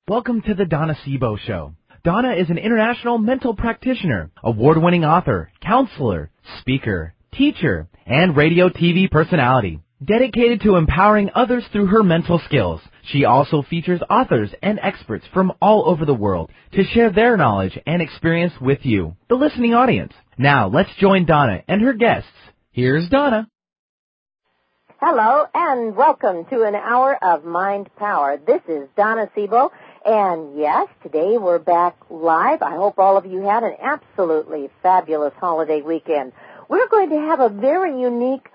Welcome to the Donna Sebo Show. Donna is an international mental practitioner, award-winning author, counselor, speaker, teacher, and radio TV personality. Dedicated to empowering others through her mental skills, she also features authors and experts from all over the world to share their knowledge and experience with you, the listening audience. Now, let's join Donna and her guests. Here's Donna. Hello, and welcome to an hour of Mind Power. This is Donna Sebo. And yes, today we're back live. I hope all of you had an absolutely fabulous holiday weekend. We're going to have a very unique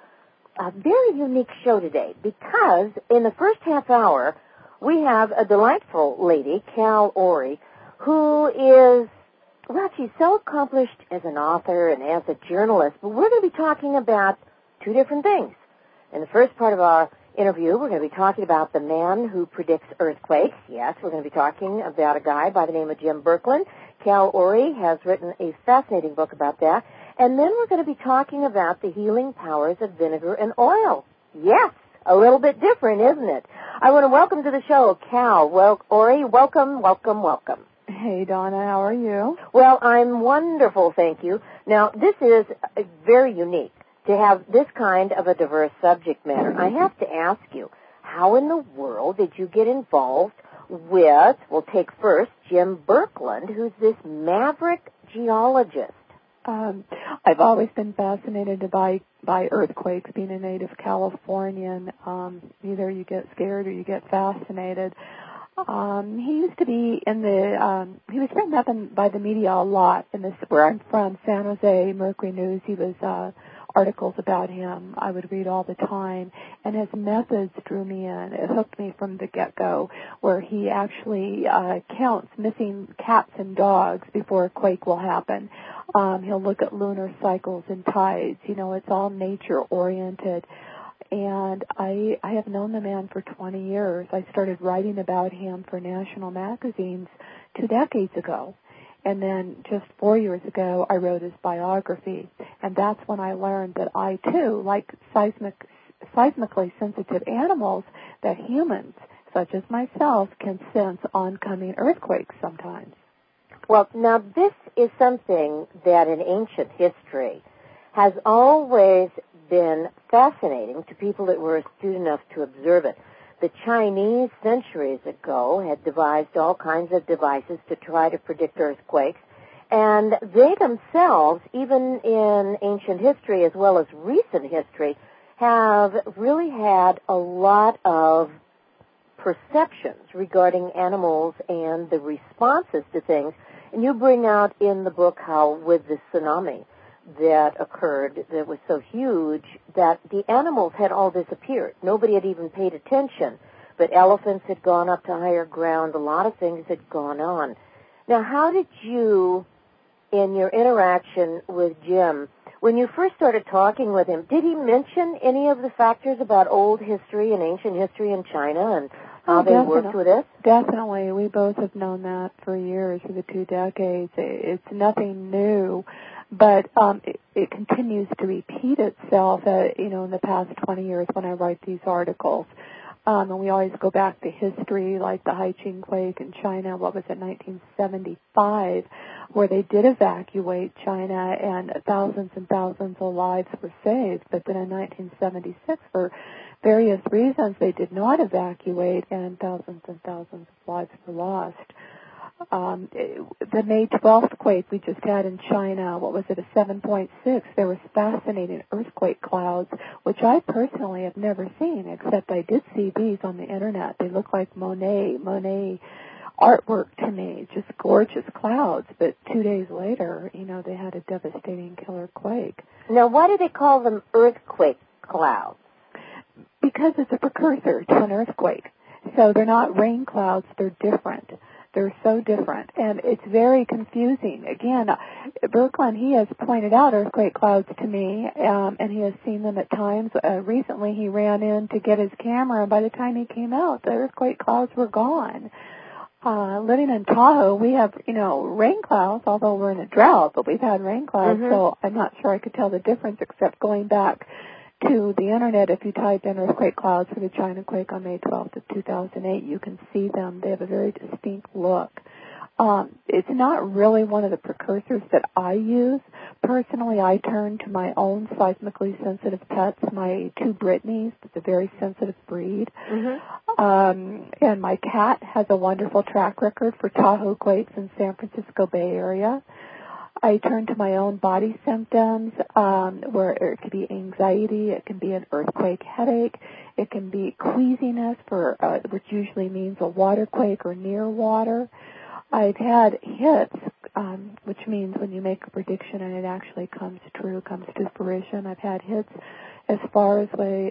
show today because in the first half hour we have a delightful lady, Cal Orey, who is, well, she's so accomplished as an author and as a journalist, but we're going to be talking about two different things. In the first part of our interview, we're going to be talking about the man who predicts earthquakes. Yes, we're going to be talking about a guy by the name of Jim Birkeland. Cal Orey has written a fascinating book about that. And then we're going to be talking about the healing powers of vinegar and oil. Yes, a little bit different, isn't it? I want to welcome to the show Cal Orey. Welcome. Hey, Donna, how are you? Well, I'm wonderful, thank you. Now, this is very unique to have this kind of a diverse subject matter. I have to ask you, how in the world did you get involved with, we'll take first, Jim Birkeland, who's this maverick geologist? I've always been fascinated by earthquakes, being a native Californian. Either you get scared or you get fascinated. He used to be he was written up by the media a lot in this, where I'm from, San Jose Mercury News. He was, articles about him I would read all the time, and his methods drew me in. It hooked me from the get-go, where he actually counts missing cats and dogs before a quake will happen. He'll look at lunar cycles and tides. You know, it's all nature-oriented. And I have known the man for 20 years. I started writing about him for national magazines 2 decades ago. And then just 4 years ago, I wrote his biography. And that's when I learned that I, too, like seismically sensitive animals, that humans, such as myself, can sense oncoming earthquakes sometimes. Well, now this is something that in ancient history has always been fascinating to people that were astute enough to observe it. The Chinese, centuries ago, had devised all kinds of devices to try to predict earthquakes, and they themselves, even in ancient history as well as recent history, have really had a lot of perceptions regarding animals and the responses to things. And you bring out in the book how with the tsunami that occurred that was so huge that the animals had all disappeared. Nobody had even paid attention. But elephants had gone up to higher ground. A lot of things had gone on. Now, how did you, in your interaction with Jim, when you first started talking with him, did he mention any of the factors about old history and ancient history in China and how they worked with this? Definitely. We both have known that for years, for the 2 decades. It's nothing new. But it continues to repeat itself, in the past 20 years when I write these articles. And we always go back to history, like the Haiqing quake in China, 1975, where they did evacuate China and thousands and thousands of lives were saved. But then in 1976, for various reasons, they did not evacuate and thousands of lives were lost. The May 12th quake we just had in China, a 7.6? There was fascinating earthquake clouds, which I personally have never seen, except I did see these on the Internet. They look like Monet artwork to me, just gorgeous clouds. But 2 days later, they had a devastating killer quake. Now, why do they call them earthquake clouds? Because it's a precursor to an earthquake. So they're not rain clouds, they're different. They're so different, and it's very confusing. Again, Birkeland, he has pointed out earthquake clouds to me, and he has seen them at times. Recently, he ran in to get his camera, and by the time he came out, the earthquake clouds were gone. Living in Tahoe, we have, rain clouds, although we're in a drought, but we've had rain clouds, so I'm not sure I could tell the difference except going back to the internet, if you type in earthquake clouds for the China quake on May 12th of 2008, you can see them. They have a very distinct look. It's not really one of the precursors that I use. Personally, I turn to my own seismically sensitive pets, my two Britneys, that's a very sensitive breed. And my cat has a wonderful track record for Tahoe quakes in San Francisco Bay Area. I turn to my own body symptoms, where it could be anxiety, it can be an earthquake headache, it can be queasiness, which usually means a water quake or near water. I've had hits, which means when you make a prediction and it actually comes true, comes to fruition. I've had hits as far as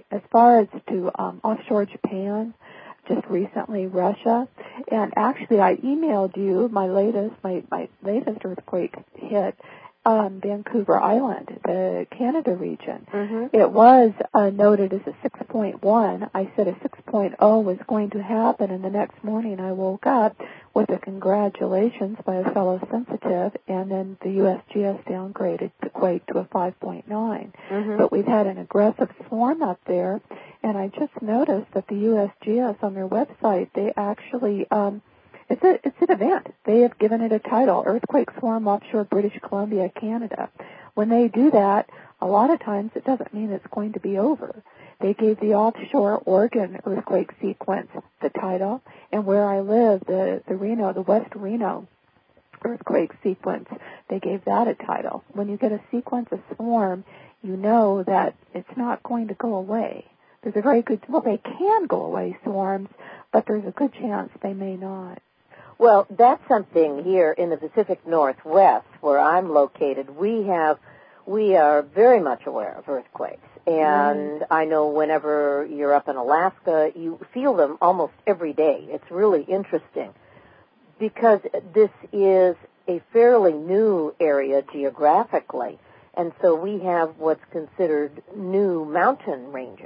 to offshore Japan, just recently Russia, and actually I emailed you my latest earthquake hit, Vancouver Island, the Canada region. It was noted as a 6.1. I said a 6.0 was going to happen, and the next morning I woke up with a congratulations by a fellow sensitive, and then the USGS downgraded the quake to a 5.9. But we've had an aggressive swarm up there, and I just noticed that the USGS on their website, they actually it's an event. They have given it a title, Earthquake Swarm Offshore British Columbia, Canada. When they do that, a lot of times it doesn't mean it's going to be over. They gave the offshore Oregon earthquake sequence the title, and where I live, the West Reno earthquake sequence, they gave that a title. When you get a sequence, a swarm, you know that it's not going to go away. There's a very good, they can go away, swarms, but there's a good chance they may not. Well, that's something here in the Pacific Northwest where I'm located. We are very much aware of earthquakes. And I know whenever you're up in Alaska, you feel them almost every day. It's really interesting because this is a fairly new area geographically. And so we have what's considered new mountain ranges.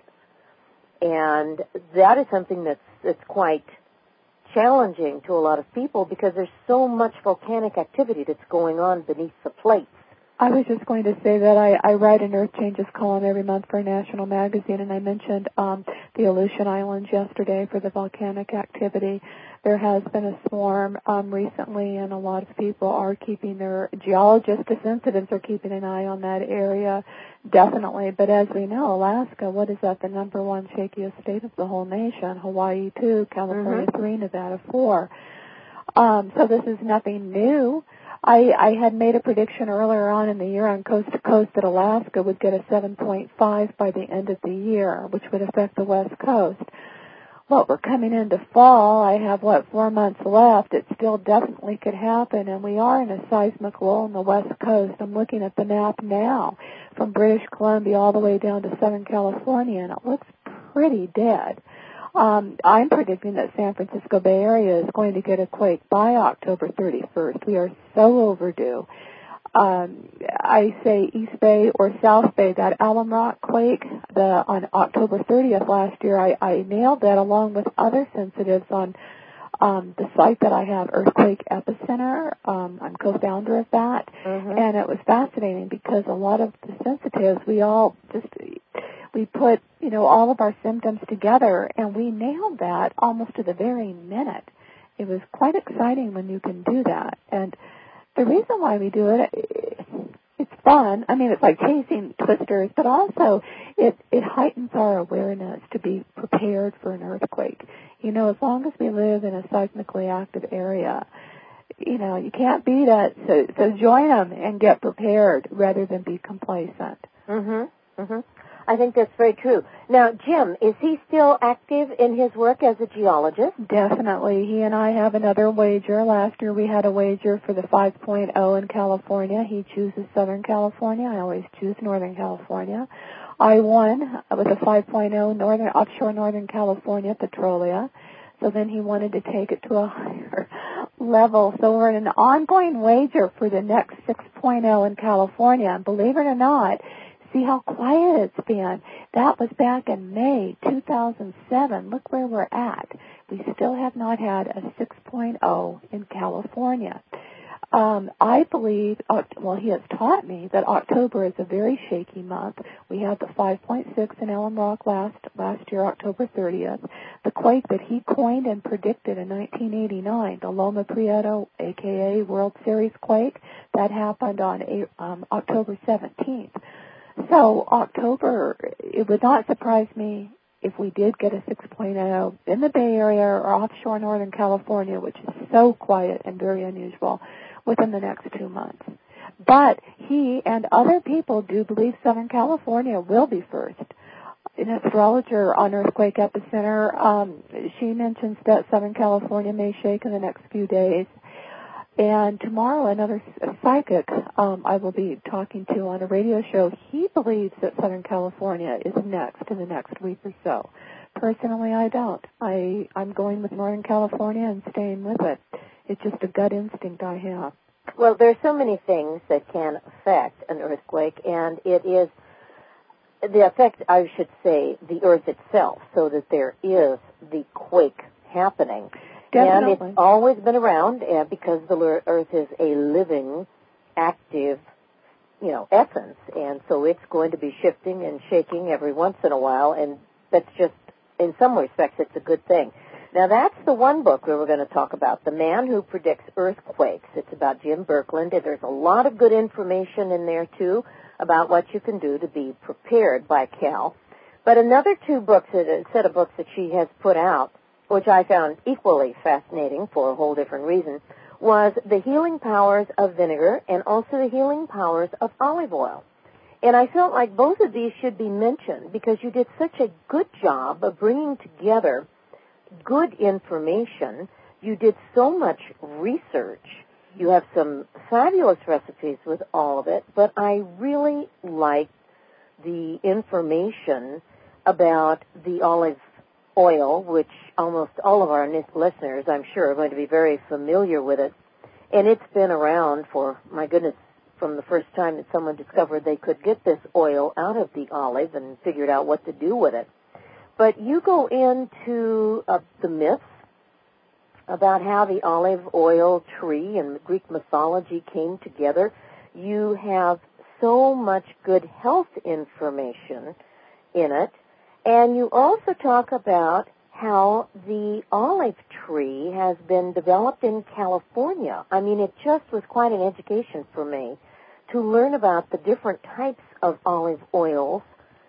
And that is something that's quite challenging to a lot of people because there's so much volcanic activity that's going on beneath the plates. I was just going to say that I write an Earth Changes column every month for a national magazine, and I mentioned the Aleutian Islands yesterday for the volcanic activity. There has been a swarm recently, and a lot of people are keeping their geologists, the sensitives are keeping an eye on that area, definitely. But as we know, Alaska, what is that, the number one shakiest state of the whole nation? Hawaii 2, California 3, Nevada 4. So this is nothing new. I had made a prediction earlier on in the year on coast to coast that Alaska would get a 7.5 by the end of the year, which would affect the West Coast. Well, we're coming into fall. I have, 4 months left. It still definitely could happen, and we are in a seismic lull on the West Coast. I'm looking at the map now from British Columbia all the way down to Southern California, and it looks pretty dead. I'm predicting that San Francisco Bay Area is going to get a quake by October 31st. We are so overdue. I say East Bay or South Bay, that Alum Rock quake on October 30th last year, I nailed that along with other sensitives on the site that I have, Earthquake Epicenter. I'm co-founder of that. And it was fascinating because a lot of the sensitives, we put, all of our symptoms together, and we nailed that almost to the very minute. It was quite exciting when you can do that. And the reason why we do it, it's fun. I mean, it's like chasing twisters, but also it heightens our awareness to be prepared for an earthquake. As long as we live in a seismically active area, you can't beat it. So join them and get prepared rather than be complacent. I think that's very true. Now, Jim, is he still active in his work as a geologist? Definitely. He and I have another wager. Last year we had a wager for the 5.0 in California. He chooses Southern California. I always choose Northern California. I won with a 5.0 offshore Northern California, Petrolia. So then he wanted to take it to a higher level. So we're in an ongoing wager for the next 6.0 in California. And believe it or not, see how quiet it's been. That was back in May 2007. Look where we're at. We still have not had a 6.0 in California. I believe, he has taught me that October is a very shaky month. We had the 5.6 in Alum Rock last year, October 30th. The quake that he coined and predicted in 1989, the Loma Prieta, a.k.a. World Series quake, that happened on October 17th. So October, it would not surprise me if we did get a 6.0 in the Bay Area or offshore Northern California, which is so quiet and very unusual, within the next 2 months. But he and other people do believe Southern California will be first. An astrologer on Earthquake Epicenter, she mentions that Southern California may shake in the next few days. And tomorrow, another psychic I will be talking to on a radio show, he believes that Southern California is next in the next week or so. Personally, I don't. I'm going with Northern California and staying with it. It's just a gut instinct I have. Well, there's so many things that can affect an earthquake, and it is the effect, I should say, the earth itself, so that there is the quake happening. Definitely. And it's always been around because the earth is a living, active, essence, and so it's going to be shifting and shaking every once in a while, and that's just, in some respects, it's a good thing. Now, that's the one book we were going to talk about, The Man Who Predicts Earthquakes. It's about Jim Birkeland, and there's a lot of good information in there, too, about what you can do to be prepared by Cal. But another set of books that she has put out, which I found equally fascinating for a whole different reason, was The Healing Powers of Vinegar and also The Healing Powers of Olive Oil. And I felt like both of these should be mentioned because you did such a good job of bringing together good information. You did so much research. You have some fabulous recipes with all of it, but I really liked the information about the olive oil, which almost all of our listeners, I'm sure, are going to be very familiar with it. And it's been around for, my goodness, from the first time that someone discovered they could get this oil out of the olive and figured out what to do with it. But you go into the myths about how the olive oil tree and Greek mythology came together. You have so much good health information in it. And you also talk about how the olive tree has been developed in California. I mean, it just was quite an education for me to learn about the different types of olive oils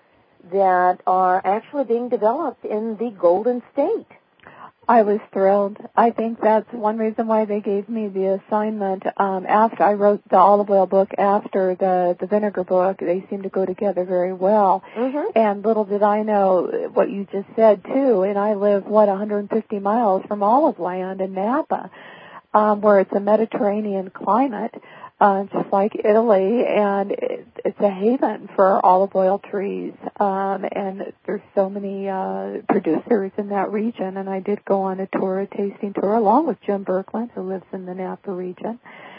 that are actually being developed in the Golden State. I was thrilled. I think that's one reason why they gave me the assignment. After I wrote the olive oil book, after the vinegar book, they seem to go together very well. Mm-hmm. And little did I know what you just said, too. And I live, 150 miles from olive land in Napa, where it's a Mediterranean climate, just like Italy, and it's a haven for olive oil trees. And there's so many producers in that region, and I did go on a tasting tour, along with Jim Birkeland, who lives in the Napa region.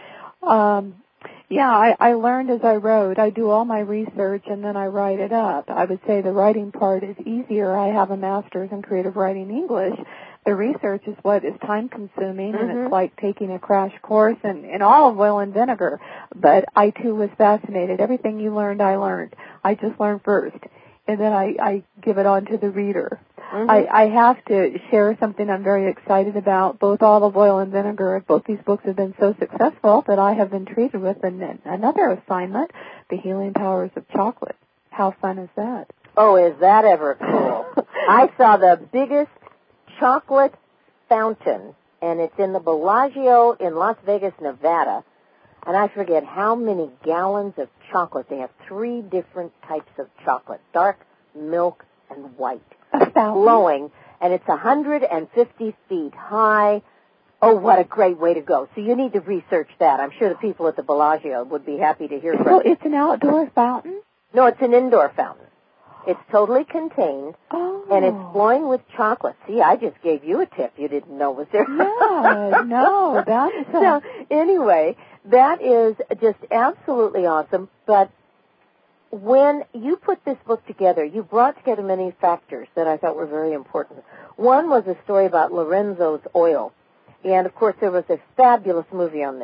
I learned as I wrote. I do all my research, and then I write it up. I would say the writing part is easier. I have a master's in creative writing English. The research is what is time-consuming, mm-hmm. and it's like taking a crash course in olive oil and vinegar. But I, too, was fascinated. Everything you learned, I learned. I just learned first, and then I give it on to the reader. Mm-hmm. I have to share something I'm very excited about. Both olive oil and vinegar, both these books have been so successful that I have been treated with another assignment, The Healing Powers of Chocolate. How fun is that? Oh, is that ever cool? I saw the biggest chocolate fountain, and it's in the Bellagio in Las Vegas, Nevada, and I forget how many gallons of chocolate. They have 3 different types of chocolate, dark, milk, and white, glowing, and it's 150 feet high. Oh, what a great way to go. So you need to research that. I'm sure the people at the Bellagio would be happy to hear from you. So it's an outdoor fountain? No, it's an indoor fountain. It's totally contained, and it's flowing with chocolate. See, I just gave you a tip you didn't know was there. Yeah, no, that's... So, anyway, that is just absolutely awesome. But when you put this book together, you brought together many factors that I thought were very important. One was a story about Lorenzo's oil. And, of course, there was a fabulous movie on this.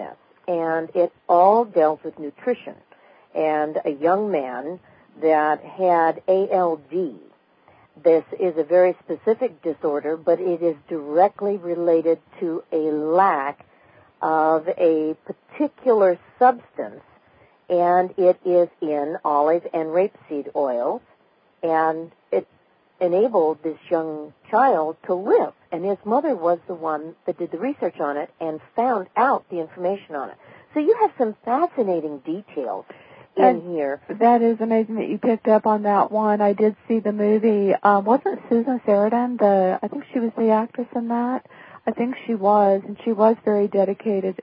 and it all dealt with nutrition. And a young man that had ALD. This is a very specific disorder, but it is directly related to a lack of a particular substance, and it is in olive and rapeseed oils, and it enabled this young child to live. And his mother was the one that did the research on it and found out the information on it. So you have some fascinating details in here. That is amazing that you picked up on that one. I did see the movie. Wasn't Susan Sarandon I think she was the actress in that? I think she was, and she was very dedicated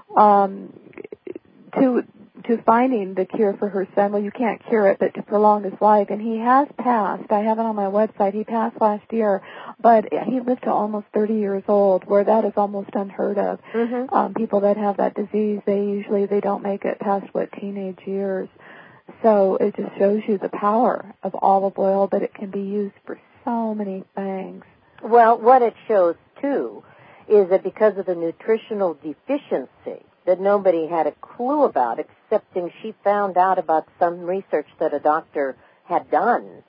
to finding the cure for her son. Well, you can't cure it, but to prolong his life. And he has passed. I have it on my website. He passed last year, but he lived to almost 30 years old, where that is almost unheard of. Mm-hmm. People that have that disease, they don't make it past, teenage years. So it just shows you the power of olive oil, that it can be used for so many things. Well, what it shows, too, is that because of the nutritional deficiency that nobody had a clue about, excepting she found out about some research that a doctor had done.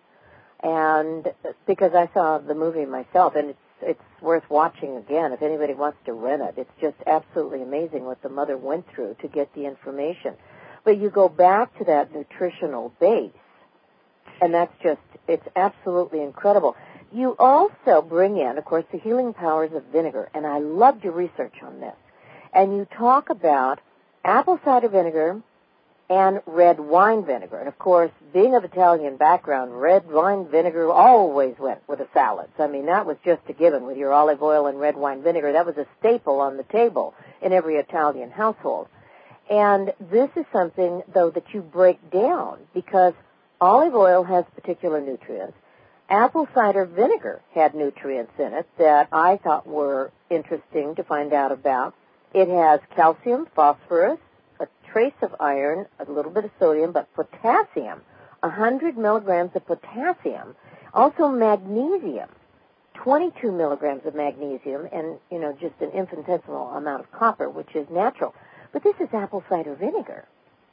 And because I saw the movie myself, and it's worth watching again if anybody wants to rent it. It's just absolutely amazing what the mother went through to get the information. But you go back to that nutritional base, and it's absolutely incredible. You also bring in, of course, the healing powers of vinegar, and I loved your research on this. And you talk about apple cider vinegar and red wine vinegar. And, of course, being of Italian background, red wine vinegar always went with the salads. I mean, that was just a given with your olive oil and red wine vinegar. That was a staple on the table in every Italian household. And this is something, though, that you break down, because olive oil has particular nutrients. Apple cider vinegar had nutrients in it that I thought were interesting to find out about. It has calcium, phosphorus, a trace of iron, a little bit of sodium, but potassium, 100 milligrams of potassium, also magnesium, 22 milligrams of magnesium, and, just an infinitesimal amount of copper, which is natural. But this is apple cider vinegar.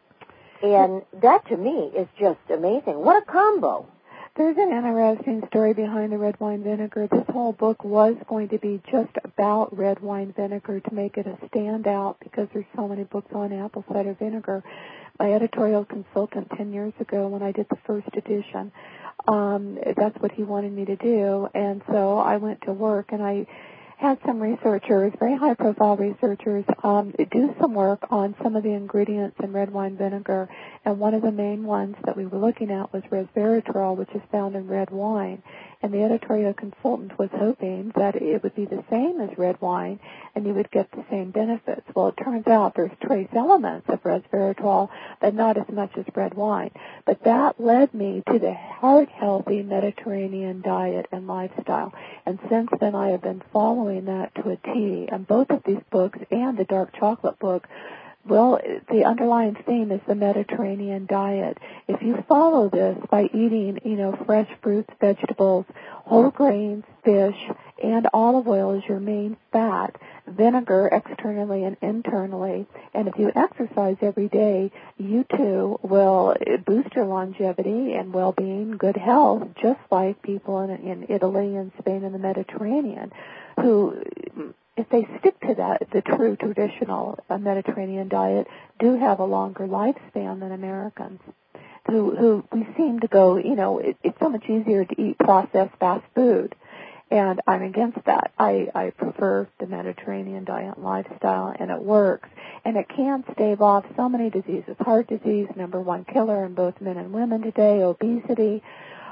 And that, to me, is just amazing. What a combo. There's an interesting story behind the red wine vinegar. This whole book was going to be just about red wine vinegar to make it a standout, because there's so many books on apple cider vinegar. My editorial consultant 10 years ago, when I did the first edition, that's what he wanted me to do. And so I went to work, and I had some researchers, very high-profile researchers, do some work on some of the ingredients in red wine vinegar. And one of the main ones that we were looking at was resveratrol, which is found in red wine. And the editorial consultant was hoping that it would be the same as red wine and you would get the same benefits. Well, it turns out there's trace elements of resveratrol, but not as much as red wine. But that led me to the heart-healthy Mediterranean diet and lifestyle. And since then, I have been following that to a T. And both of these books and the dark chocolate book, well, the underlying theme is the Mediterranean diet. If you follow this by eating, fresh fruits, vegetables, whole grains, fish, and olive oil as your main fat, vinegar externally and internally, and if you exercise every day, you too will boost your longevity and well-being, good health, just like people in Italy and Spain and the Mediterranean, who, if they stick to that, the true traditional Mediterranean diet, do have a longer lifespan than Americans, who we seem to go, it's so much easier to eat processed fast food. And I'm against that. I prefer the Mediterranean diet and lifestyle, and it works. And it can stave off so many diseases. Heart disease, #1 killer in both men and women today, obesity,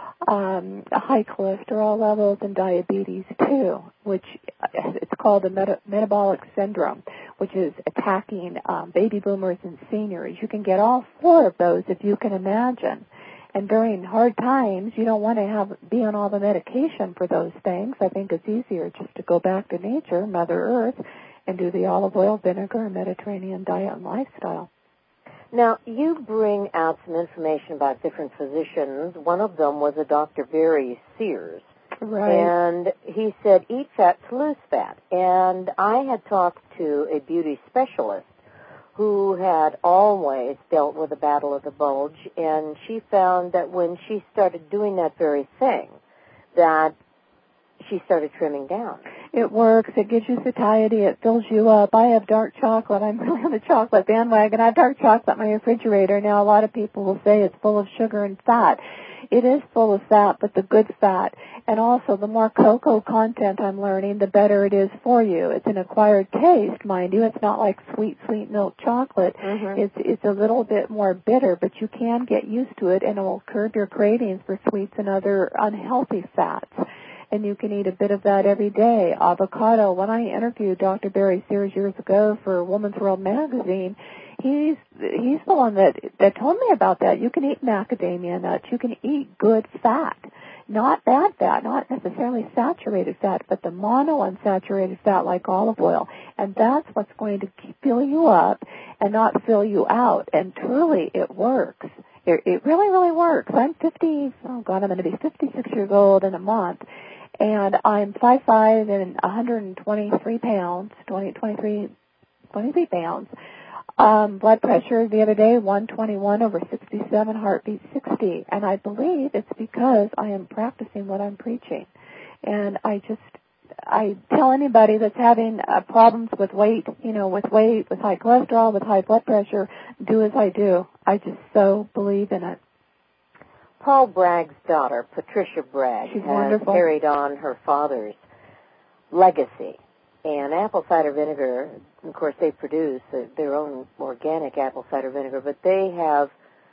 high cholesterol levels, and diabetes too, which it's called the metabolic syndrome, which is attacking baby boomers and seniors. You can get all 4 of those if you can imagine. And during hard times, you don't want to be on all the medication for those things. I think it's easier just to go back to nature, Mother Earth, and do the olive oil, vinegar, and Mediterranean diet and lifestyle. Now, you bring out some information about different physicians. One of them was a Dr. Barry Sears. Right. And he said, eat fat to lose fat. And I had talked to a beauty specialist who had always dealt with the battle of the bulge, and she found that when she started doing that very thing, that she started trimming down. It works. It gives you satiety. It fills you up. I have dark chocolate. I'm really on the chocolate bandwagon. I have dark chocolate in my refrigerator. Now, a lot of people will say it's full of sugar and fat. It is full of fat, but the good fat. And also, the more cocoa content I'm learning, the better it is for you. It's an acquired taste, mind you. It's not like sweet milk chocolate. It's a little bit more bitter, but you can get used to it, and it will curb your cravings for sweets and other unhealthy fats. And you can eat a bit of that every day. Avocado. When I interviewed Dr. Barry Sears years ago for Woman's World magazine, he's the one that told me about that. You can eat macadamia nuts. You can eat good fat. Not bad fat, not necessarily saturated fat, but the monounsaturated fat like olive oil. And that's what's going to fill you up and not fill you out. And truly, it works. It really, really works. I'm I'm going to be 56 years old in a month. And I'm 5'5" and 123 pounds, 23 pounds. Blood pressure the other day, 121 over 67, heartbeat 60. And I believe it's because I am practicing what I'm preaching. And I tell anybody that's having problems with weight, with high cholesterol, with high blood pressure, do as I do. I just so believe in it. Paul Bragg's daughter, Patricia Bragg, She's has wonderful. carried on her father's legacy. And apple cider vinegar, of course, they produce their own organic apple cider vinegar, but they have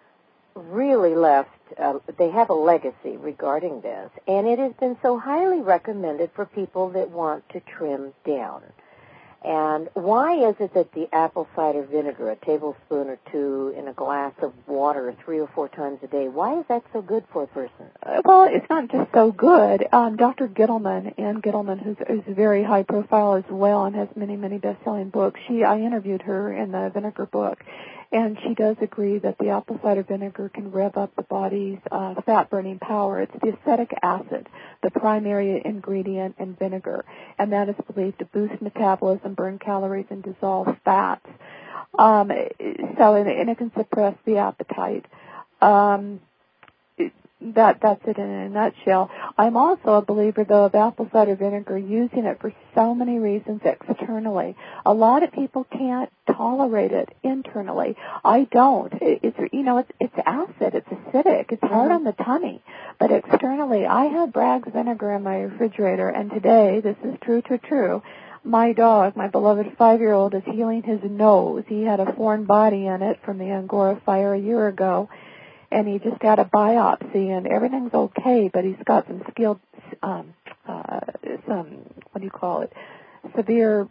really they have a legacy regarding this. And it has been so highly recommended for people that want to trim down. And why is it that the apple cider vinegar, a tablespoon or two in a glass of water 3 or 4 times a day, why is that so good for a person? Well, it's not just so good. Dr. Ann Gittleman, who's very high profile as well and has many, many best-selling books, I interviewed her in the vinegar book, and she does agree that the apple cider vinegar can rev up the body's fat-burning power. It's the acetic acid, the primary ingredient in vinegar, and that is believed to boost metabolism, burn calories, and dissolve fats. And it can suppress the appetite. That's it in a nutshell. I'm also a believer, though, of apple cider vinegar, using it for so many reasons externally. A lot of people can't tolerate it internally. I don't. It's acid. It's acidic. It's hard on the tummy. But externally, I have Bragg's vinegar in my refrigerator, and today, this is true, my dog, my beloved 5-year-old, is healing his nose. He had a foreign body in it from the Angora fire a year ago, and he just had a biopsy, and everything's okay, but he's got some severe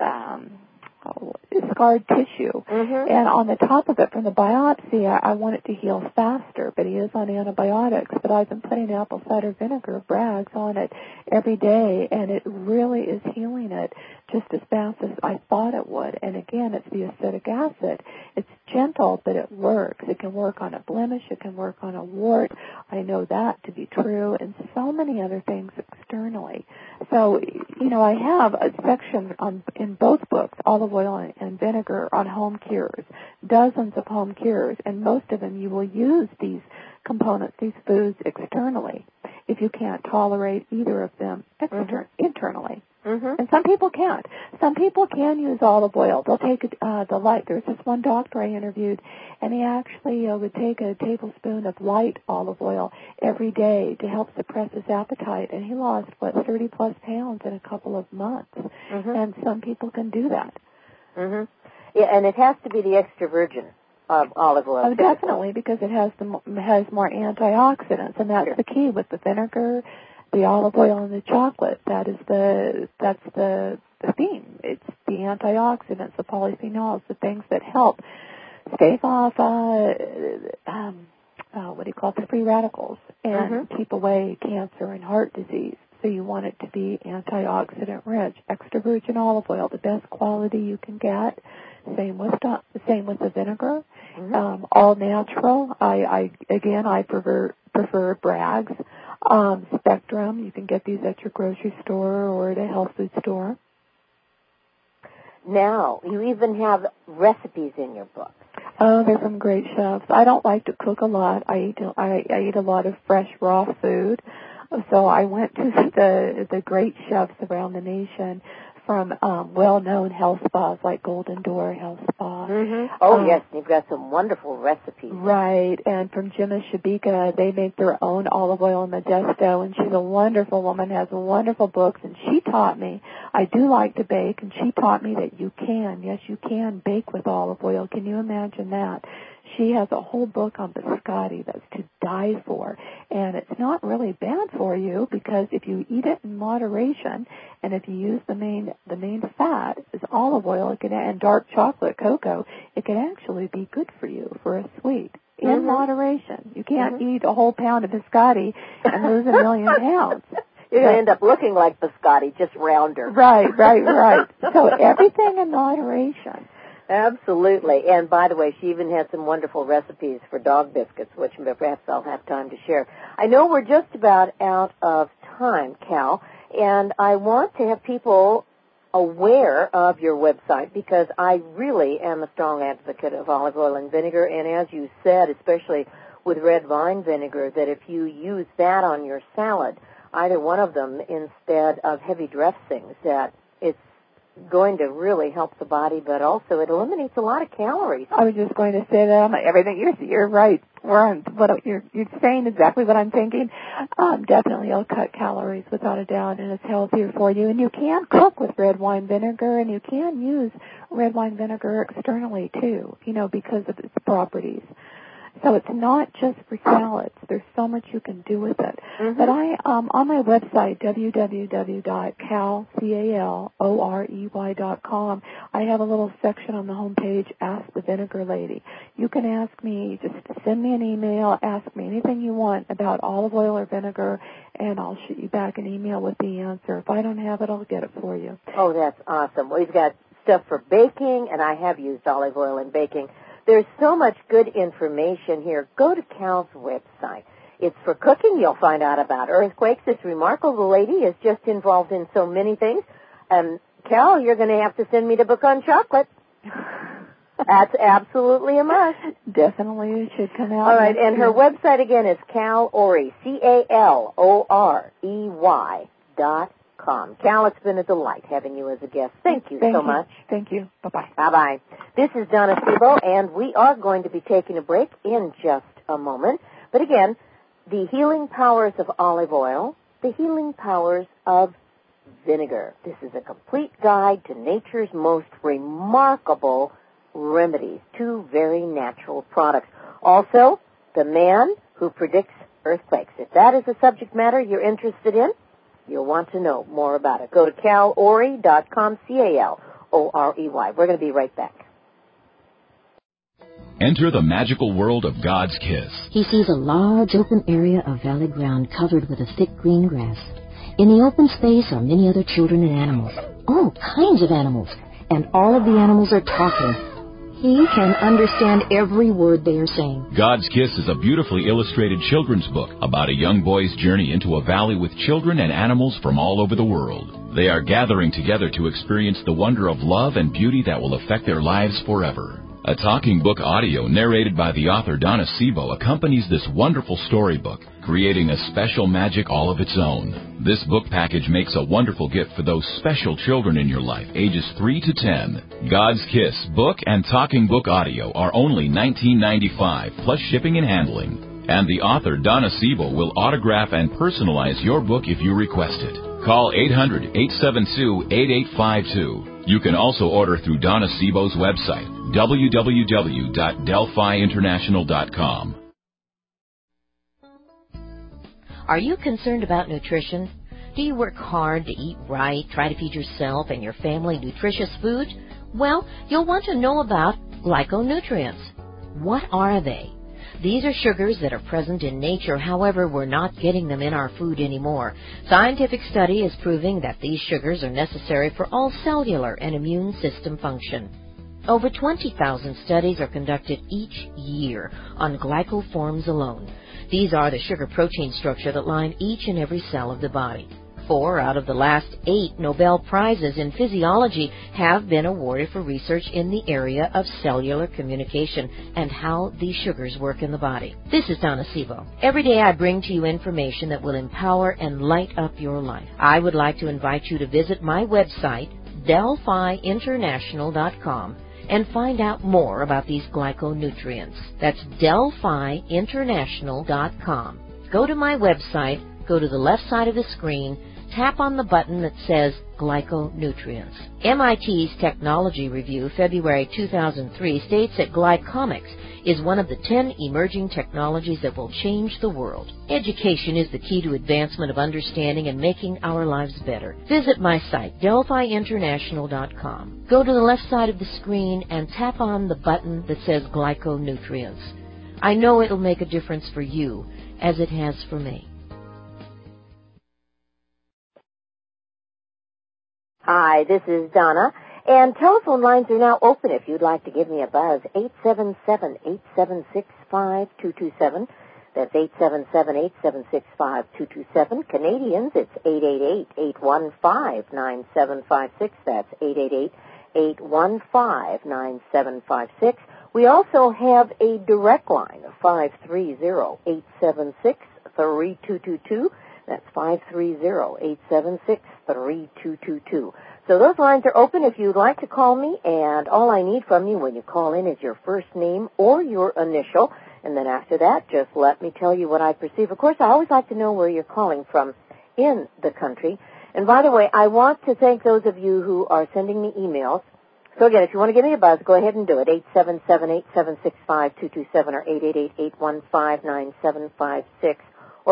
scarred tissue. And on the top of it from the biopsy, I want it to heal faster, but he is on antibiotics. But I've been putting apple cider vinegar, Bragg's, on it every day, and it really is healing it just as fast as I thought it would. And again, it's the acetic acid. It's gentle, but it works. It can work on a blemish. It can work on a wart. I know that to be true, and so many other things externally. So, I have a section in both books, olive oil and vinegar, on home cures, dozens of home cures, and most of them you will use these components, these foods, externally if you can't tolerate either of them internally. And some people can't. Some people can use olive oil. They'll take the light. There's this one doctor I interviewed, and he actually would take a tablespoon of light olive oil every day to help suppress his appetite, and he lost, 30-plus pounds in a couple of months. And some people can do that. Yeah, and it has to be the extra virgin olive oil. Oh, definitely, because it has more antioxidants, and that's the key with the vinegar, the olive oil, and the chocolate. That's the theme. It's the antioxidants, the polyphenols, the things that help stave off the free radicals and keep away cancer and heart disease. So you want it to be antioxidant rich. Extra virgin olive oil, the best quality you can get. Same with the vinegar. All natural. I prefer Bragg's. Spectrum. You can get these at your grocery store or at a health food store. now. You even have recipes in your book. Oh, they're from great chefs. I don't like to cook a lot. I eat a lot of fresh raw food. So I went to the great chefs around the nation from well-known health spas like Golden Door Health Spa. Mm-hmm. Oh, yes, you've got some wonderful recipes. Right, and from Gemma Shabika, they make their own olive oil in Modesto, and she's a wonderful woman, has wonderful books, and she taught me, I do like to bake, and she taught me that you can bake with olive oil. Can you imagine that? She has a whole book on biscotti that's to die for, and it's not really bad for you because if you eat it in moderation, and if you use the main fat is olive oil, and dark chocolate, cocoa, it can actually be good for you for a sweet in moderation. You can't eat a whole pound of biscotti and lose 1 million pounds. You're going to end up looking like biscotti, just rounder. Right. So everything in moderation. Absolutely. And by the way, she even had some wonderful recipes for dog biscuits, which perhaps I'll have time to share. I know we're just about out of time, Cal, and I want to have people aware of your website because I really am a strong advocate of olive oil and vinegar, and as you said, especially with red vine vinegar, that if you use that on your salad, either one of them instead of heavy dressings, that it's going to really help the body, but also it eliminates a lot of calories. I was just going to say that. Everything you're right. You're saying exactly what I'm thinking. Definitely, it'll cut calories without a doubt, and it's healthier for you. And you can cook with red wine vinegar, and you can use red wine vinegar externally too. Because of its properties. So it's not just for salads. There's so much you can do with it. Mm-hmm. But I, on my website, www.calorey.com, I have a little section on the homepage, Ask the Vinegar Lady. You can ask me, just send me an email, ask me anything you want about olive oil or vinegar, and I'll shoot you back an email with the answer. If I don't have it, I'll get it for you. Oh, that's awesome. We've got stuff for baking, and I have used olive oil in baking. There's so much good information here. Go to Cal's website. It's for cooking. You'll find out about earthquakes. This remarkable lady is just involved in so many things. Cal, you're going to have to send me the book on chocolate. That's absolutely a must. Definitely, it should come out. All right, and her website again is CalOrey, CalOrey.com. Cal, it's been a delight having you as a guest. Thank you so much. Thank you. Bye-bye. Bye-bye. This is Donna Sebo, and we are going to be taking a break in just a moment. But again, the healing powers of olive oil, the healing powers of vinegar. This is a complete guide to nature's most remarkable remedies, 2 very natural products. Also, the man who predicts earthquakes. If that is a subject matter you're interested in, you'll want to know more about it. Go to CalOrey.com, CalOrey. We're going to be right back. Enter the magical world of God's Kiss. He sees a large open area of valley ground covered with a thick green grass. In the open space are many other children and animals, all kinds of animals, and all of the animals are talking. He can understand every word they are saying. God's Kiss is a beautifully illustrated children's book about a young boy's journey into a valley with children and animals from all over the world. They are gathering together to experience the wonder of love and beauty that will affect their lives forever. A talking book audio narrated by the author Donna Sebo accompanies this wonderful storybook, creating a special magic all of its own. This book package makes a wonderful gift for those special children in your life, ages 3 to 10. God's Kiss book and talking book audio are only $19.95 plus shipping and handling. And the author Donna Sebo will autograph and personalize your book if you request it. Call 800-872-8852. You can also order through Donna Sebo's website, www.delphiinternational.com. Are you concerned about nutrition? Do you work hard to eat right, try to feed yourself and your family nutritious food? Well, you'll want to know about glyconutrients. What are they? These are sugars that are present in nature, however, we're not getting them in our food anymore. Scientific study is proving that these sugars are necessary for all cellular and immune system function. Over 20,000 studies are conducted each year on glycoforms alone. These are the sugar-protein structure that line each and every cell of the body. 4 out of the last 8 Nobel Prizes in physiology have been awarded for research in the area of cellular communication and how these sugars work in the body. This is Donna Sebo. Every day I bring to you information that will empower and light up your life. I would like to invite you to visit my website, DelphiInternational.com, and find out more about these glyconutrients. That's DelphiInternational.com. Go to my website, go to the left side of the screen, tap on the button that says Glyconutrients. MIT's Technology Review, February 2003, states that glycomics is one of the 10 emerging technologies that will change the world. Education is the key to advancement of understanding and making our lives better. Visit my site, DelphiInternational.com. Go to the left side of the screen and tap on the button that says Glyconutrients. I know it'll make a difference for you, as it has for me. Hi, this is Donna, and telephone lines are now open if you'd like to give me a buzz. 877-876-5227. That's 877-876-5227. Canadians, it's 888-815-9756. That's 888-815-9756. We also have a direct line of 530-876-3222. That's 530-876-3222. So those lines are open if you'd like to call me, and all I need from you when you call in is your first name or your initial, and then after that, just let me tell you what I perceive. Of course, I always like to know where you're calling from in the country. And by the way, I want to thank those of you who are sending me emails. So again, if you want to give me a buzz, go ahead and do it. 877-876-5227 or 888-815-9756 or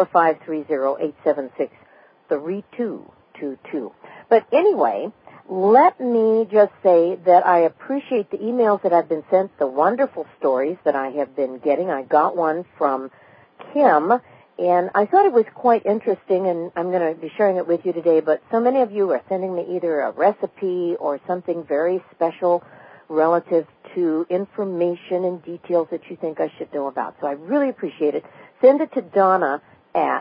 530-876-3222. But anyway, let me just say that I appreciate the emails that I've been sent, the wonderful stories that I have been getting. I got one from Kim, and I thought it was quite interesting, and I'm going to be sharing it with you today. But so many of you are sending me either a recipe or something very special relative to information and details that you think I should know about. So I really appreciate it. Send it to Donna at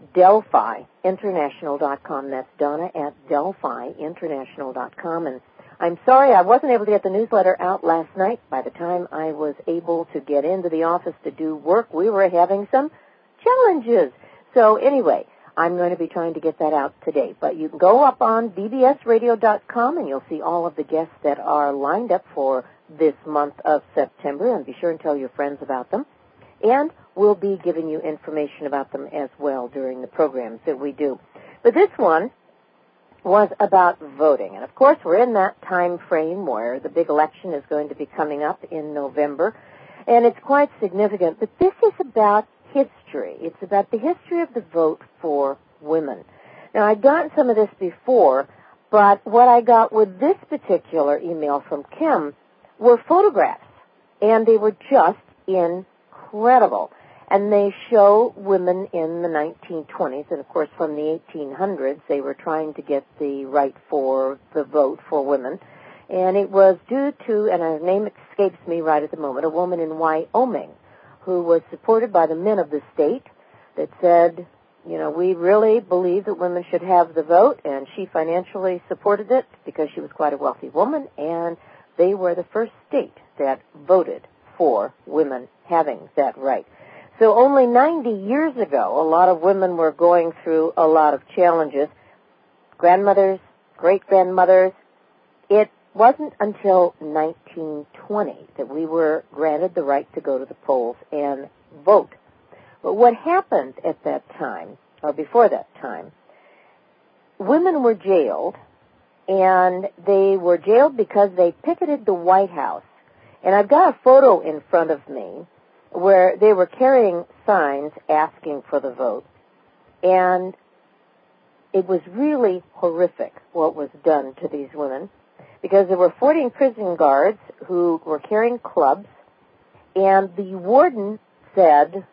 DelphiInternational.com. That's Donna at DelphiInternational.com. And I'm sorry I wasn't able to get the newsletter out last night. By the time I was able to get into the office to do work, we were having some challenges. So anyway, I'm going to be trying to get that out today. But you can go up on bbsradio.com and you'll see all of the guests that are lined up for this month of September. And be sure and tell your friends about them. And we'll be giving you information about them as well during the programs that we do. But this one was about voting. And, of course, we're in that time frame where the big election is going to be coming up in November. And it's quite significant. But this is about history. It's about the history of the vote for women. Now, I'd gotten some of this before, but what I got with this particular email from Kim were photographs. And they were just incredible. And they show women in the 1920s, and of course from the 1800s, they were trying to get the right for the vote for women. And it was due to, and her name escapes me right at the moment, a woman in Wyoming who was supported by the men of the state that said, you know, we really believe that women should have the vote, and she financially supported it because she was quite a wealthy woman, and they were the first state that voted for women having that right. So only 90 years ago, a lot of women were going through a lot of challenges. Grandmothers, great-grandmothers. It wasn't until 1920 that we were granted the right to go to the polls and vote. But what happened at that time, or before that time, women were jailed, and they were jailed because they picketed the White House. And I've got a photo in front of me where they were carrying signs asking for the vote. And it was really horrific what was done to these women, because there were 14 prison guards who were carrying clubs, and the warden said,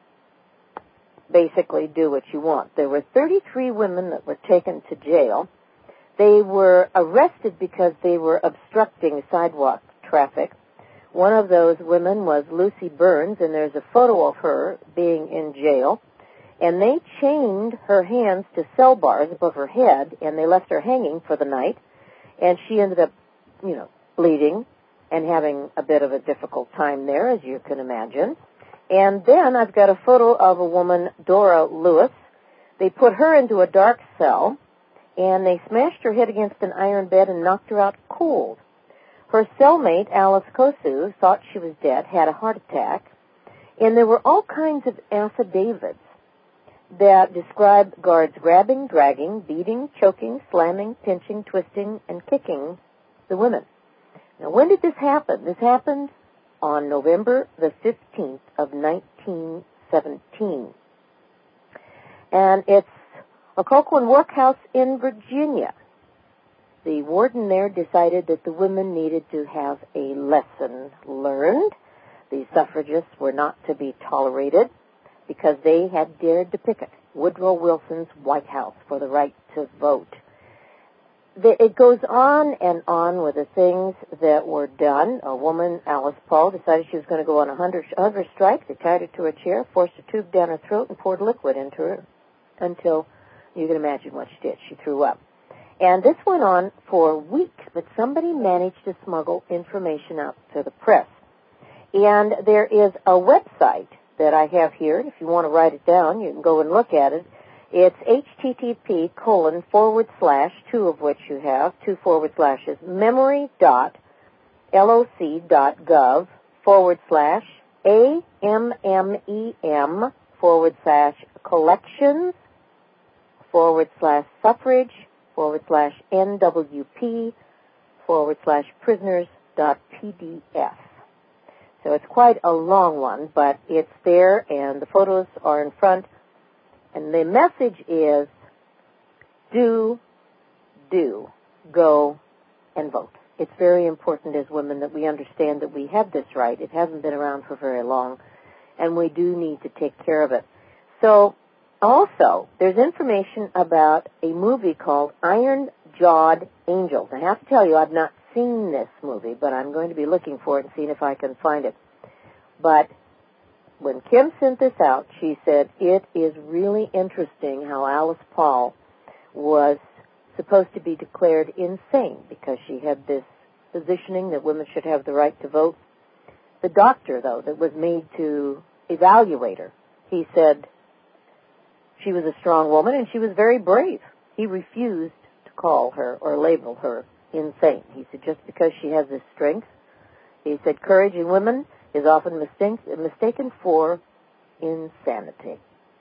basically, do what you want. There were 33 women that were taken to jail. They were arrested because they were obstructing sidewalk traffic. One of those women was Lucy Burns, and there's a photo of her being in jail. And they chained her hands to cell bars above her head, and they left her hanging for the night. And she ended up, bleeding and having a bit of a difficult time there, as you can imagine. And then I've got a photo of a woman, Dora Lewis. They put her into a dark cell, and they smashed her head against an iron bed and knocked her out cold. Her cellmate, Alice Kosu, thought she was dead, had a heart attack, and there were all kinds of affidavits that describe guards grabbing, dragging, beating, choking, slamming, pinching, twisting, and kicking the women. Now, when did this happen? This happened on November the 15th of 1917. And it's Occoquan Workhouse in Virginia. The warden there decided that the women needed to have a lesson learned. The suffragists were not to be tolerated because they had dared to picket Woodrow Wilson's White House for the right to vote. It goes on and on with the things that were done. A woman, Alice Paul, decided she was going to go on a hunger strike. They tied her to a chair, forced a tube down her throat, and poured liquid into her until you can imagine what she did. She threw up. And this went on for weeks, but somebody managed to smuggle information out to the press. And there is a website that I have here. If you want to write it down, you can go and look at it. It's http:// two of which you have, 2 / memory.loc.gov/AMMEM/collections /suffrage/NWP/prisoners.pdf. So it's quite a long one, but it's there, and the photos are in front. And the message is, do, go, and vote. It's very important as women that we understand that we have this right. It hasn't been around for very long, and we do need to take care of it. So, also, there's information about a movie called Iron-Jawed Angels. I have to tell you, I've not seen this movie, but I'm going to be looking for it and seeing if I can find it. But when Kim sent this out, she said, it is really interesting how Alice Paul was supposed to be declared insane because she had this positioning that women should have the right to vote. The doctor, though, that was made to evaluate her, he said she was a strong woman and she was very brave. He refused to call her or label her insane. He said just because she has this strength, he said courage in women is often mistaken for insanity.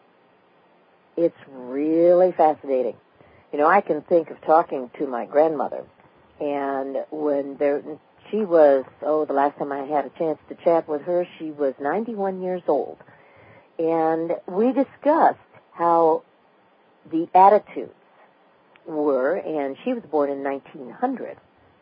It's really fascinating. I can think of talking to my grandmother, and when she was, the last time I had a chance to chat with her, she was 91 years old. And we discussed how the attitudes were, and she was born in 1900.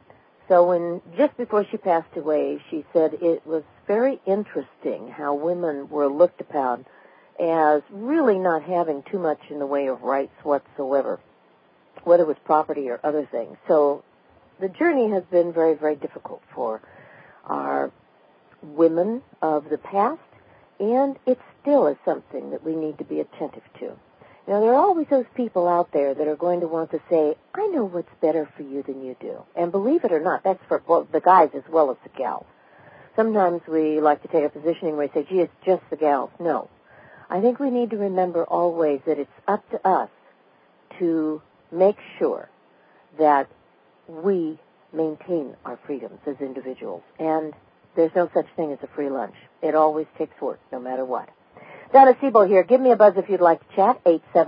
So just before she passed away, she said it was very interesting how women were looked upon as really not having too much in the way of rights whatsoever, whether it was property or other things. So the journey has been very, very difficult for our women of the past, and it still is something that we need to be attentive to. Now, there are always those people out there that are going to want to say, I know what's better for you than you do. And believe it or not, that's for the guys as well as the gals. Sometimes we like to take a positioning where we say, gee, it's just the gals. No. I think we need to remember always that it's up to us to make sure that we maintain our freedoms as individuals. And there's no such thing as a free lunch. It always takes work, no matter what. Donna Sebo here. Give me a buzz if you'd like to chat.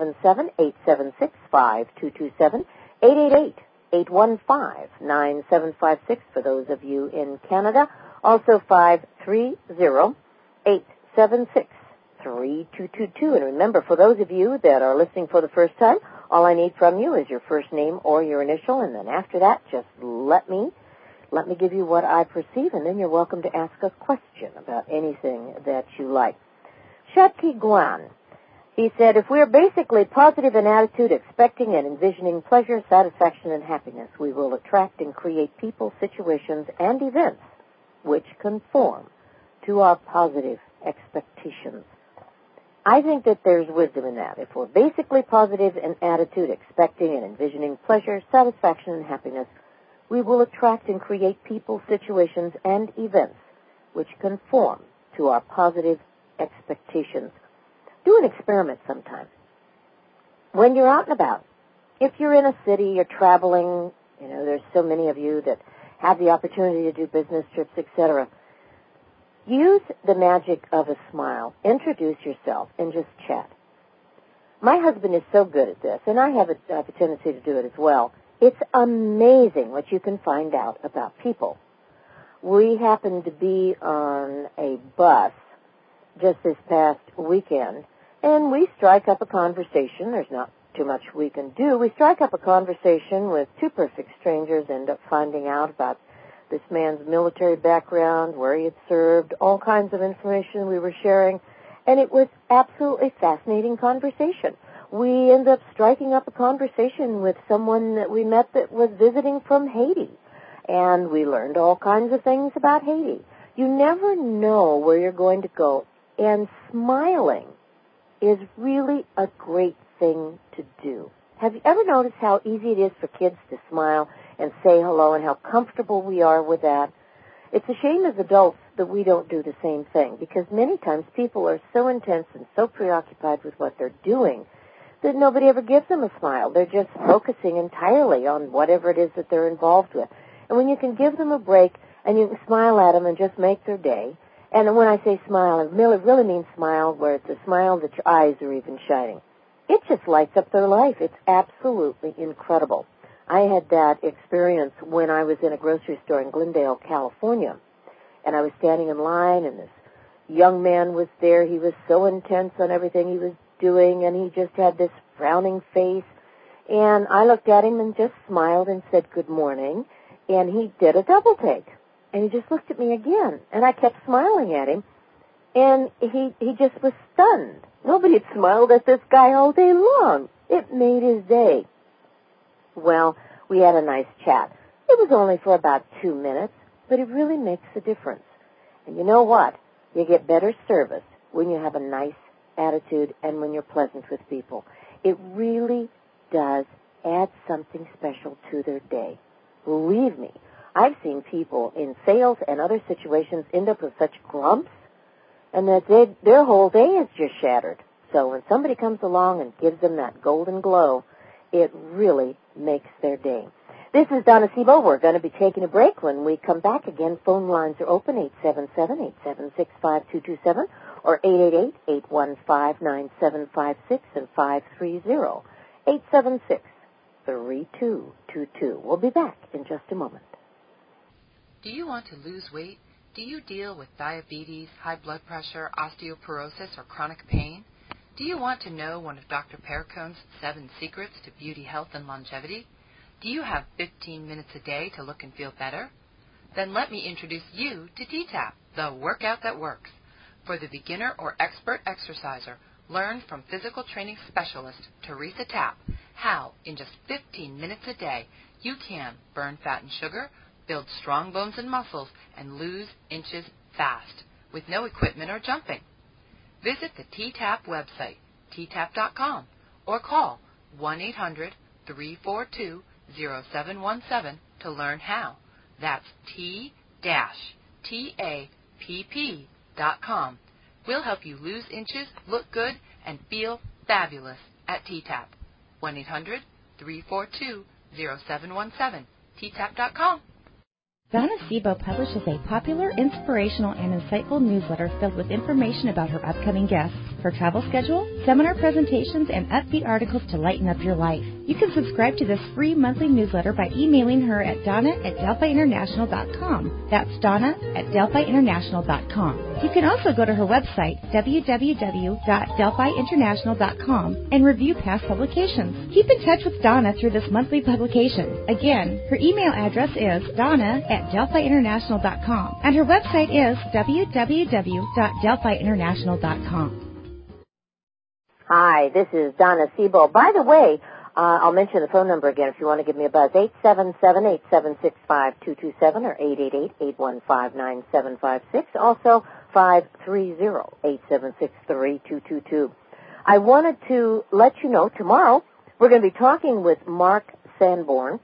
877-876-5227. 888-815-9756 for those of you in Canada. Also 530-876-3222. And remember, for those of you that are listening for the first time, all I need from you is your first name or your initial, and then after that, just let me give you what I perceive, and then you're welcome to ask a question about anything that you like. Shetki Guan, he said, if we are basically positive in attitude, expecting and envisioning pleasure, satisfaction, and happiness, we will attract and create people, situations, and events which conform to our positive expectations. I think that there's wisdom in that. If we're basically positive in attitude, expecting and envisioning pleasure, satisfaction, and happiness, we will attract and create people, situations, and events which conform to our positive expectations. Do an experiment sometime. When you're out and about, if you're in a city, you're traveling, there's so many of you that have the opportunity to do business trips, etc. Use the magic of a smile. Introduce yourself and just chat. My husband is so good at this, and I have a tendency to do it as well. It's amazing what you can find out about people. We happened to be on a bus just this past weekend, and we strike up a conversation. There's not too much we can do. We strike up a conversation with two perfect strangers, end up finding out about this man's military background, where he had served, all kinds of information we were sharing, and it was absolutely fascinating conversation. We ended up striking up a conversation with someone that we met that was visiting from Haiti, and we learned all kinds of things about Haiti. You never know where you're going to go, and smiling is really a great thing to do. Have you ever noticed how easy it is for kids to smile and say hello and how comfortable we are with that? It's a shame as adults that we don't do the same thing, because many times people are so intense and so preoccupied with what they're doing that nobody ever gives them a smile. They're just focusing entirely on whatever it is that they're involved with. And when you can give them a break and you can smile at them and just make their day, and when I say smile, I really mean smile where it's a smile that your eyes are even shining. It just lights up their life. It's absolutely incredible. I had that experience when I was in a grocery store in Glendale, California, and I was standing in line, and this young man was there. He was so intense on everything he was doing, and he just had this frowning face, and I looked at him and just smiled and said good morning, and he did a double take, and he just looked at me again, and I kept smiling at him, and he just was stunned. Nobody had smiled at this guy all day long. It made his day. Well, we had a nice chat. It was only for about 2 minutes, but it really makes a difference. And you know what? You get better service when you have a nice attitude and when you're pleasant with people. It really does add something special to their day. Believe me, I've seen people in sales and other situations end up with such grumps, and that their whole day is just shattered. So when somebody comes along and gives them that golden glow, it really makes their day. This is Donna Sebo. We're going to be taking a break. When we come back, again, phone lines are open, 877-876-5227 or 888-815-9756 and 530-876-3222. We'll be back in just a moment. Do you want to lose weight? Do you deal with diabetes, high blood pressure, osteoporosis, or chronic pain? Do you want to know one of Dr. Perricone's 7 secrets to beauty, health, and longevity? Do you have 15 minutes a day to look and feel better? Then let me introduce you to T-TAP, the workout that works. For the beginner or expert exerciser, learn from physical training specialist Teresa Tapp how, in just 15 minutes a day, you can burn fat and sugar, build strong bones and muscles, and lose inches fast with no equipment or jumping. Visit the T-TAP website, ttap.com, or call 1-800-342-0717 to learn how. That's T-TAPP.com. We'll help you lose inches, look good, and feel fabulous at T-TAP. 1-800-342-0717, ttap.com. Donna Sebo publishes a popular, inspirational, and insightful newsletter filled with information about her upcoming guests, her travel schedule, seminar presentations, and upbeat articles to lighten up your life. You can subscribe to this free monthly newsletter by emailing her at donna@delphiinternational.com. That's donna@delphiinternational.com. You can also go to her website, www.delphiinternational.com, and review past publications. Keep in touch with Donna through this monthly publication. Again, her email address is donna@delphiinternational.com, and her website is www.delphiinternational.com. Hi, this is Donna Sebo. By the way, I'll mention the phone number again if you want to give me a buzz, 877-876-5227 or 888-815-9756. Also, 1-530-876-3222. I wanted to let you know tomorrow we're going to be talking with Mark Sanborn,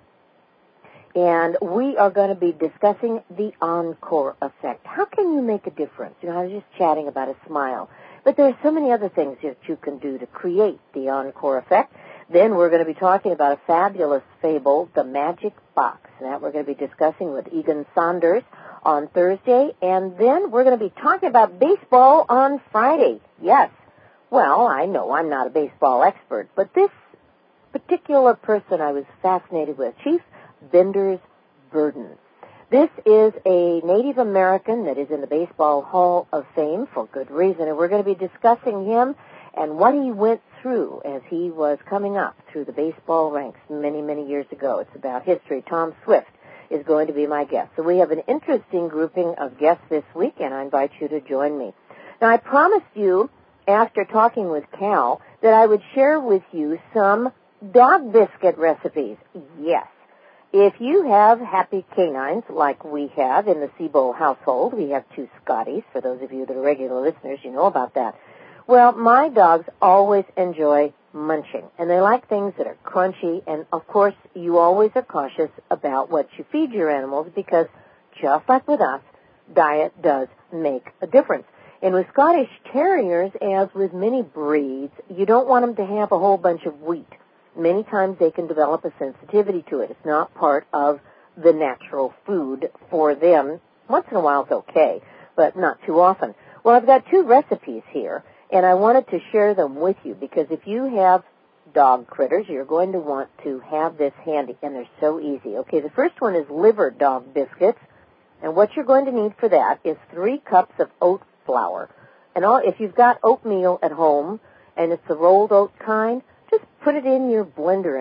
and we are going to be discussing the encore effect. How can you make a difference? You know, I was just chatting about a smile. But there's so many other things that you can do to create the encore effect. Then we're going to be talking about a fabulous fable, The Magic Box. That we're going to be discussing with Egan Saunders on Thursday. And then we're going to be talking about baseball on Friday. Yes. Well, I know I'm not a baseball expert, but this particular person I was fascinated with, Chief Bender's Burden. This is a Native American that is in the Baseball Hall of Fame for good reason, and we're going to be discussing him and what he went through as he was coming up through the baseball ranks many, many years ago. It's about history. Tom Swift is going to be my guest. So we have an interesting grouping of guests this week, and I invite you to join me. Now, I promised you, after talking with Cal, that I would share with you some dog biscuit recipes. Yes. If you have happy canines like we have in the Sebo household, we have 2 Scotties. For those of you that are regular listeners, you know about that. Well, my dogs always enjoy munching, and they like things that are crunchy, and of course you always are cautious about what you feed your animals because just like with us, diet does make a difference. And with Scottish Terriers, as with many breeds, you don't want them to have a whole bunch of wheat. Many times they can develop a sensitivity to it. It's not part of the natural food for them. Once in a while it's okay, but not too often. Well, I've got 2 recipes here, and I wanted to share them with you because if you have dog critters, you're going to want to have this handy, and they're so easy. Okay, the first one is liver dog biscuits, and what you're going to need for that is 3 cups of oat flour. And if you've got oatmeal at home, and it's the rolled oat kind, just put it in your blender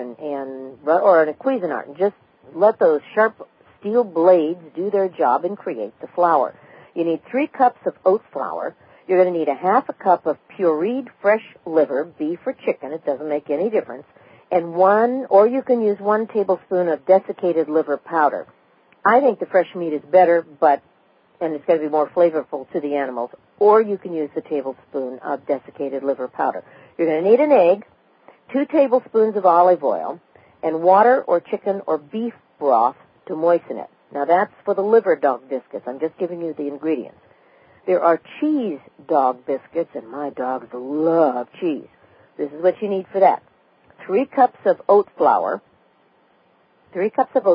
or in a Cuisinart and just let those sharp steel blades do their job and create the flour. You need 3 cups of oat flour. You're going to need a half a cup of pureed fresh liver, beef or chicken. It doesn't make any difference. And you can use 1 tablespoon of desiccated liver powder. I think the fresh meat is better, and it's going to be more flavorful to the animals. Or you can use the tablespoon of desiccated liver powder. You're going to need an egg, 2 tablespoons of olive oil, and water or chicken or beef broth to moisten it. Now, that's for the liver dog biscuits. I'm just giving you the ingredients. There are cheese dog biscuits, and my dogs love cheese. This is what you need for that. 3 cups of oat flour, 1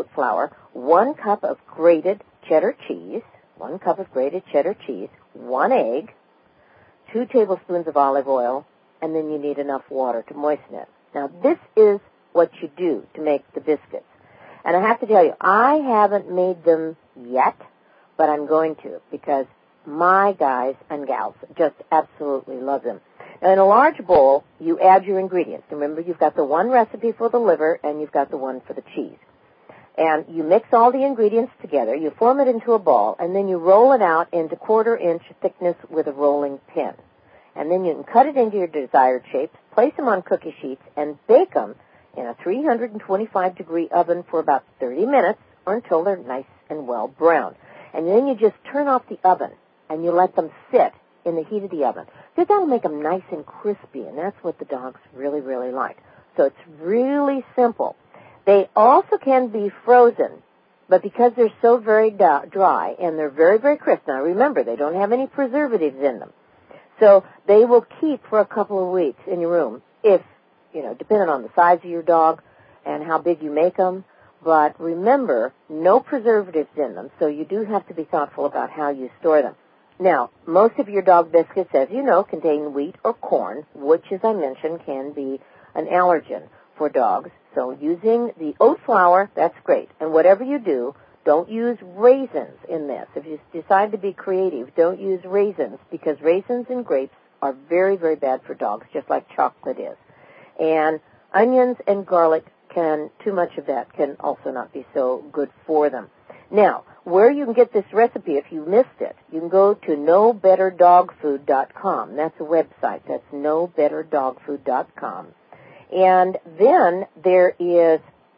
cup of grated cheddar cheese, 1 cup of grated cheddar cheese, 1 egg, 2 tablespoons of olive oil, and then you need enough water to moisten it. Now, this is what you do to make the biscuits. And I have to tell you, I haven't made them yet, but I'm going to because my guys and gals just absolutely love them. Now, in a large bowl, you add your ingredients. Remember, you've got the 1 recipe for the liver, and you've got the 1 for the cheese. And you mix all the ingredients together, you form it into a ball, and then you roll it out into 1/4-inch thickness with a rolling pin. And then you can cut it into your desired shapes, place them on cookie sheets, and bake them in a 325-degree oven for about 30 minutes or until they're nice and well browned. And then you just turn off the oven, and you let them sit in the heat of the oven. Because that'll make them nice and crispy, and that's what the dogs really, really like. So it's really simple. They also can be frozen, but because they're so very dry and they're very, very crisp, now remember, they don't have any preservatives in them. So they will keep for a couple of weeks in your room if, depending on the size of your dog and how big you make them. But remember, no preservatives in them, so you do have to be thoughtful about how you store them. Now, most of your dog biscuits, as you know, contain wheat or corn, which, as I mentioned, can be an allergen for dogs. So using the oat flour, that's great. And whatever you do, don't use raisins in this. If you decide to be creative, don't use raisins because raisins and grapes are very, very bad for dogs, just like chocolate is. And onions and garlic too much of that can also not be so good for them. Now, where you can get this recipe, if you missed it, you can go to KnowBetterDogFood.com. That's a website. That's KnowBetterDogFood.com. And then there is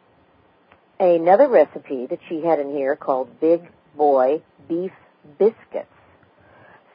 another recipe that she had in here called Big Boy Beef Biscuits.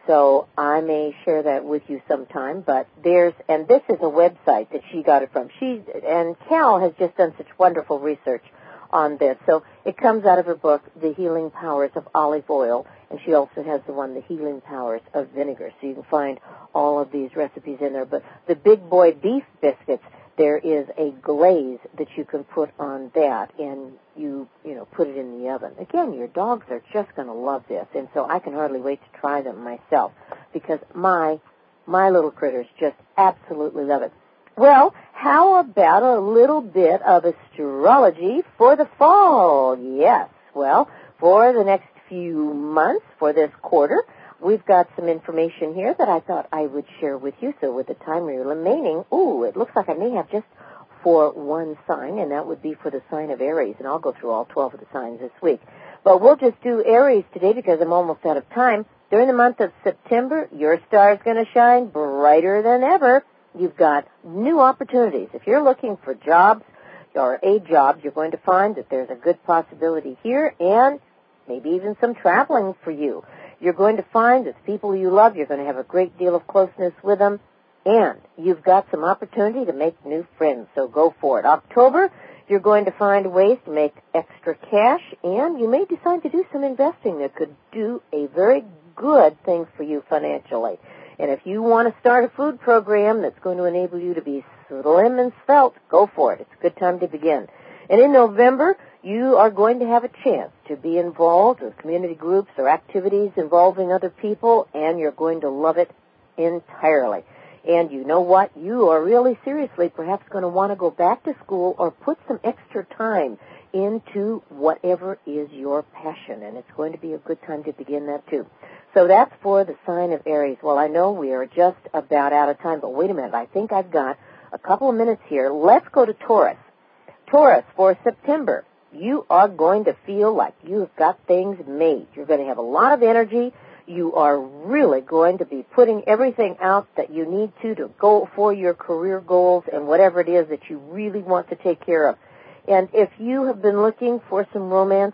so I may share that with you sometime. But and this is a website that she got it from. And Cal has just done such wonderful research on this. So it comes out of her book, The Healing Powers of Olive Oil, and she also has the one, The Healing Powers of Vinegar. So you can find all of these recipes in there. But the Big Boy beef biscuits, there is a glaze that you can put on that, and you put it in the oven. Again, your dogs are just going to love this, and so I can hardly wait to try them myself because my little critters just absolutely love it. Well, how about a little bit of astrology for the fall? Yes. Well, for the next few months, for this quarter, we've got some information here that I thought I would share with you. So with the time remaining, it looks like I may have just for one sign, and that would be for the sign of Aries. And I'll go through all 12 of the signs this week. But we'll just do Aries today because I'm almost out of time. During the month of September, your star is going to shine brighter than ever. You've got new opportunities. If you're looking for jobs or a job, you're going to find that there's a good possibility here and maybe even some traveling for you. You're going to find that the people you love, you're going to have a great deal of closeness with them, and you've got some opportunity to make new friends, so go for it. October, you're going to find ways to make extra cash, and you may decide to do some investing that could do a very good thing for you financially. And if you want to start a food program that's going to enable you to be slim and svelte, go for it. It's a good time to begin. And in November, you are going to have a chance to be involved with community groups or activities involving other people, and you're going to love it entirely. And you know what? You are really seriously perhaps going to want to go back to school or put some extra time into whatever is your passion, and it's going to be a good time to begin that too. So that's for the sign of Aries. Well, I know we are just about out of time, but wait a minute. I think I've got a couple of minutes here. Let's go to Taurus. Taurus, for September, you are going to feel like you've got things made. You're going to have a lot of energy. You are really going to be putting everything out that you need to go for your career goals and whatever it is that you really want to take care of. And if you have been looking for some romance,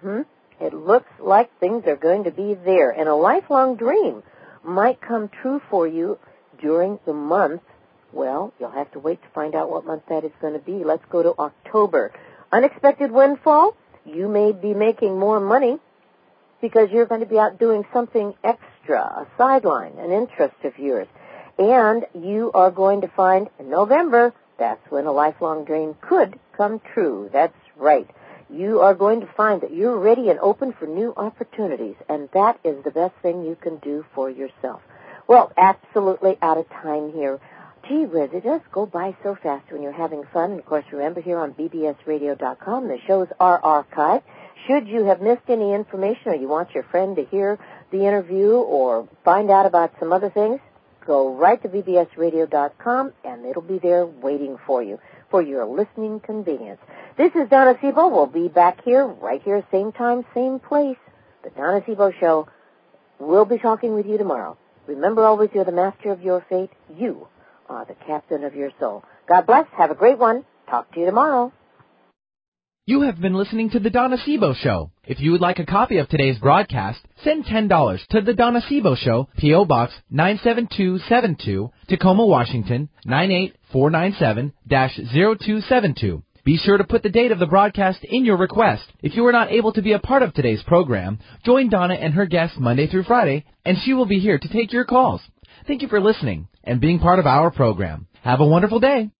it looks like things are going to be there. And a lifelong dream might come true for you during the month. Well, you'll have to wait to find out what month that is going to be. Let's go to October. Unexpected windfall. You may be making more money because you're going to be out doing something extra, a sideline, an interest of yours. And you are going to find in November, that's when a lifelong dream could come true. That's right. You are going to find that you're ready and open for new opportunities, and that is the best thing you can do for yourself. Well, absolutely out of time here. Gee whiz, it does go by so fast when you're having fun. And, of course, remember here on bbsradio.com, the shows are archived. Should you have missed any information or you want your friend to hear the interview or find out about some other things, go right to bbsradio.com, and it'll be there waiting for you for your listening convenience. This is Donna Sebo. We'll be back here, right here, same time, same place. The Donna Sebo Show. We'll be talking with you tomorrow. Remember always, you're the master of your fate. You are the captain of your soul. God bless. Have a great one. Talk to you tomorrow. You have been listening to The Donna Sebo Show. If you would like a copy of today's broadcast, send $10 to The Donna Sebo Show, P.O. Box 97272, Tacoma, Washington, 98497-0272. Be sure to put the date of the broadcast in your request. If you were not able to be a part of today's program, join Donna and her guests Monday through Friday, and she will be here to take your calls. Thank you for listening and being part of our program. Have a wonderful day.